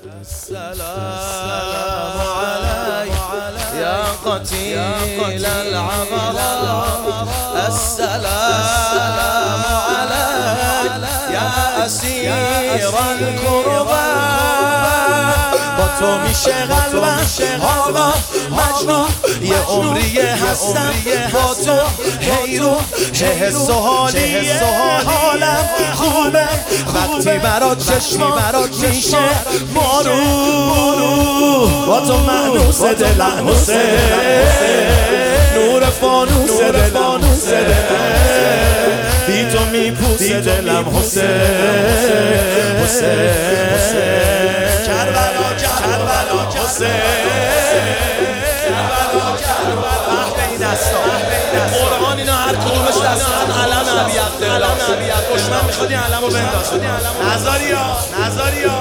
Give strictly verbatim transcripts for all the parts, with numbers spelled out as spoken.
السلام عليك يا قتيل العبراء، السلام عليك يا أسير الكرباء. با تو میشه قلبم آقا مجنون، یه عمریه هستم با تو حیرون، چه حس و حالیه حالم خوبه وقتی برات چشمام میشه مارون. با تو مانوس دلم حسین، نور فانوس دلم حسین، بی تو میپوسه دلم حسین حسین. کربلا کربلا حسین، کربلا کربلا. این دستا قرآن اینا هر کدومش دستان علم عبی عبدالله. دشمن میخواد این علم رو بنداز. نزاریا نزاریا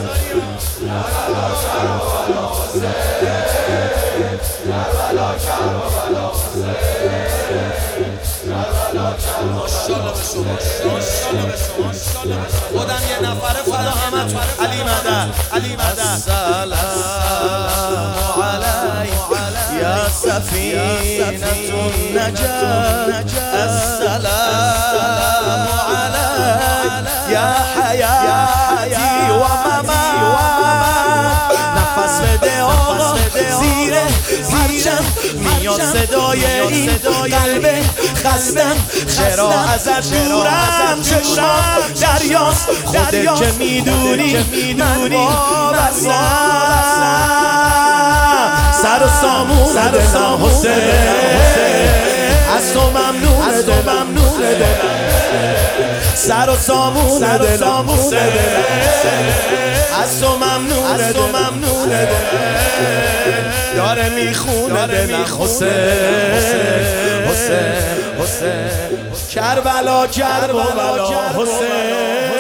ماشاءالله به شما، ماشاءالله به شما. خودم یه نفره فدا همتون. علی مدد، علی مدد. السلام علیک یا سفینة النجاة، السلام علیک یا حیاتی و ممات. نفس بده آقا زیر پرچم میاد صدای این قلب خستم، چرا ازت دورم چشمام دریاست، خودت که میدونی من وابستم. سر و سامون دلم حسین، از تو ممنون دلم سر و سامون دلم حسین، از تو ممنون دلم داره میخونه دلم حسین حسین حسین. کربلا کربلا حسین.